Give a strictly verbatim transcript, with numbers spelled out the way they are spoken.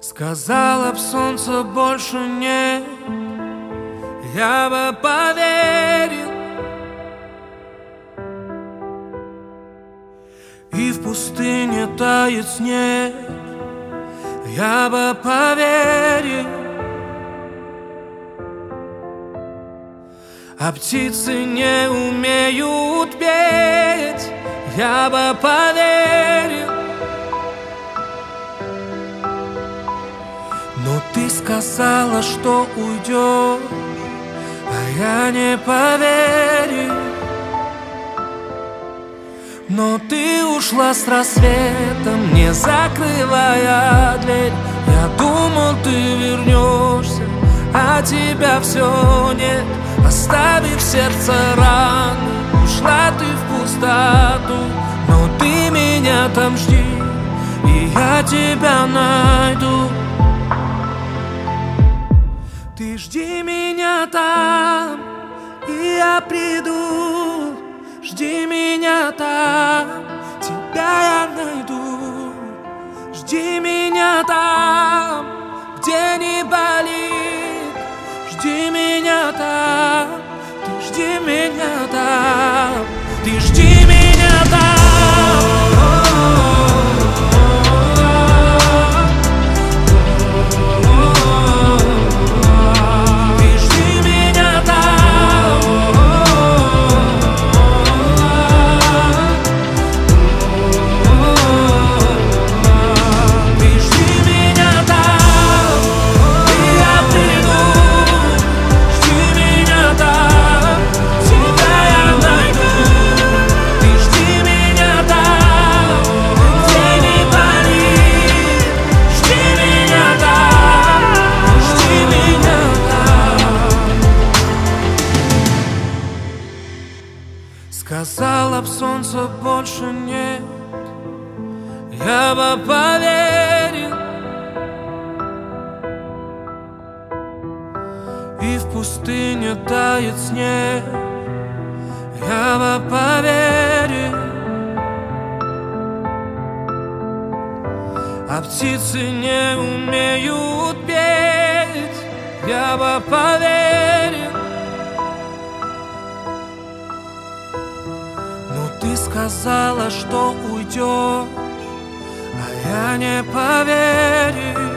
Сказала б, солнца больше нет, я бы поверил. И в пустыне тает снег, я бы поверил. А птицы не умеют петь, я бы поверил. Но ты сказала, что уйдешь, а я не поверил. Но ты ушла с рассветом, не закрывая дверь. Я думал, ты вернешься, а тебя все нет. Оставив сердце раны, ушла ты в пустоту. Но ты меня там жди, и я тебя найду. Ты жди меня там, и я приду. Жди меня там, тебя я найду. Жди меня там, где не болит. Жди меня там, ты жди меня там, ты жди меня там. Сказала б, солнца больше нет, я бы поверил. И в пустыне тает снег, я бы поверил. А птицы не умеют петь, я бы поверил. Ты сказала, что уйдешь, а я не поверил.